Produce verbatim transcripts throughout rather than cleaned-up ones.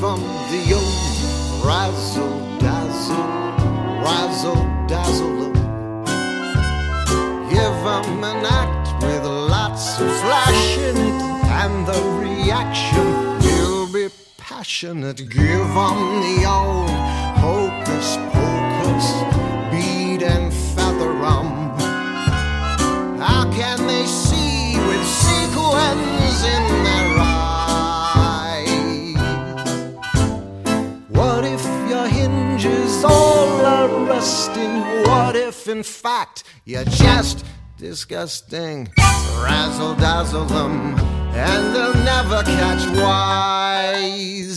'em the old razzle dazzle, razzle dazzle 'em. Give 'em an act with lots of flash in it, and the reaction will be passionate. Give 'em the old hocus pocus, bead and feather 'em. How can they see with sequins in their eyes? What if your hinges all are rusting? What if in fact you're just disgusting? Razzle dazzle them and they'll never catch wise.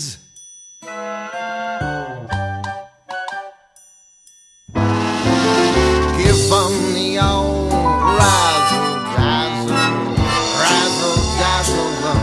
Give them the old razzle dazzle, razzle dazzle them.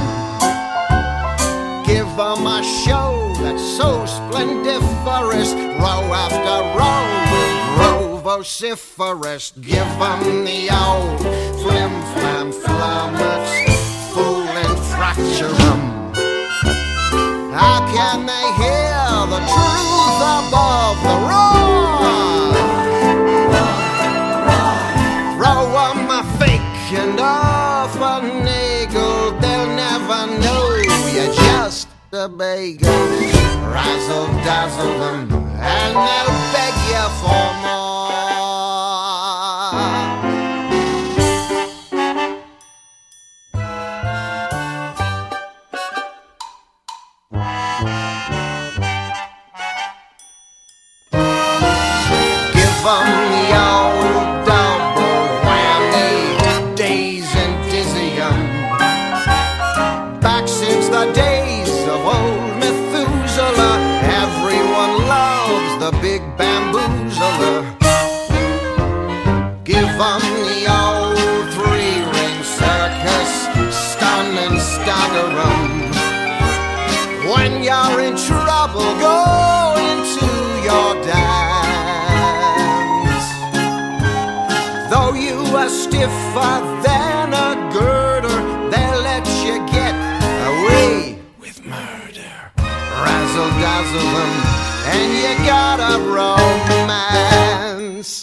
Give them a show that's so splendiferous, row after row will grow vociferous. Give them the old flim flam flummox, fool and fracture 'em. How can they hear the truth above the roar? Throw 'em a fake and off a nagel, they'll never know you're just a bagel. Razzle dazzle them and they'll beg you for more. Give 'em the old double whammy, daze and dizzy 'em. Back since the days of old Methuselah, everyone loves the big bamboozler. Give 'em the old three-ring circus, stun and stagger 'em. When you're in trouble, go into your dance. Though you are stiffer than a girder, they'll let you get away with murder. Razzle dazzle them and you got a romance.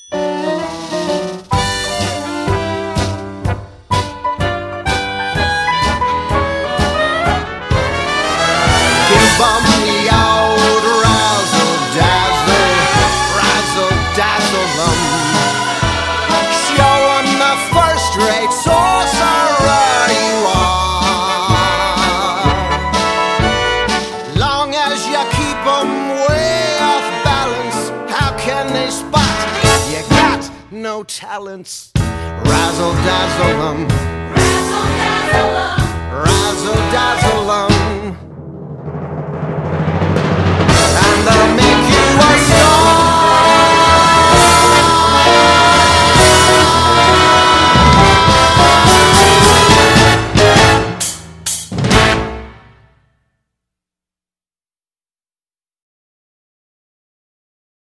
Give 'em the old razzle dazzle, razzle dazzle 'em. Show 'em the first-rate sorcerer you are. Long as you keep 'em way off balance, how can they spot you got no talents? Razzle dazzle 'em, razzle dazzle 'em, razzle dazzle.